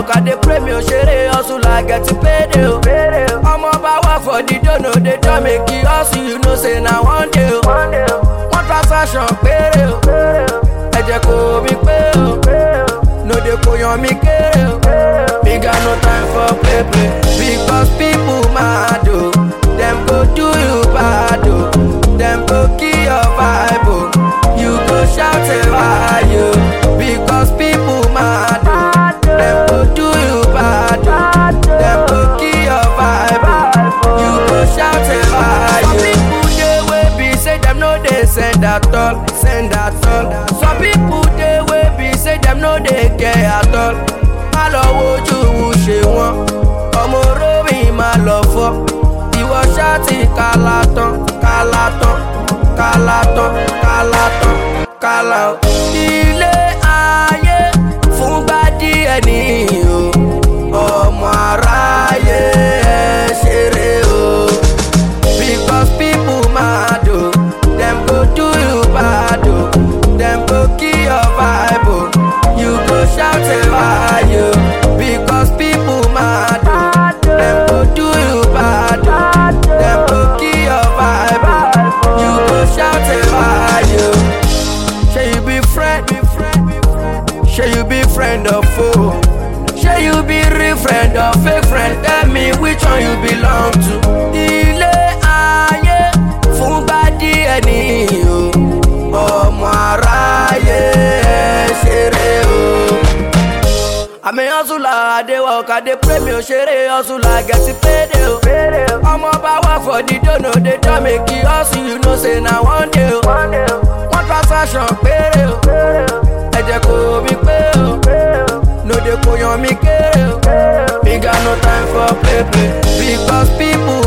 work, I dey pray me o share hustle, I get to pay o. I'm about work for the dono, they don't make it hustle, you know say na one day o. One transaction pay o, eje ko mi pay o. No dey koyan mi kere o. Me got no time for play because people mad o. Them go do you bad o. Them go kill your vibe o. You go shout a why yo because people mad o. Them go do you bad o. Them go kill your vibe o. You go shout a why yo. Some people dey wey be say them no dey send at all, send at all. Some people dey wey be say them no dey care at all. Má lọ wojú ṣe wọn, ọmọ orómi má lọ fọ́. Ìwọ ṣáàtì kálátán, kálátán, kálátán, kálátán, kálá o. Ilé ayé fúngbà díẹ̀ nìyí o. Ọmọ aráyé ẹ ṣeré o. Because people mad o. Them go do you bad o. Them go kill your vibe o. You go shout a why yo. Because people mad o. Them go do you bad o. Them go kill your vibe o. You go shout a why yo. Shall you be friend? Shall you be friend or foe? Shall you be real friend or fake friend? Tell me which one you belong to. Ilé ayé fúngbà díẹ̀ nìyí o. Ọmọ aráyé ẹ ṣeré o. I'm a hustler, I dey work, I dey pray me o share hustle, I get to pay o. I'm about work for the dono, they don't make it hustle, you know say na one day o. One transaction pay o, eje ko mi pay o. No dey koyan mi kere o. Me got no time for play because people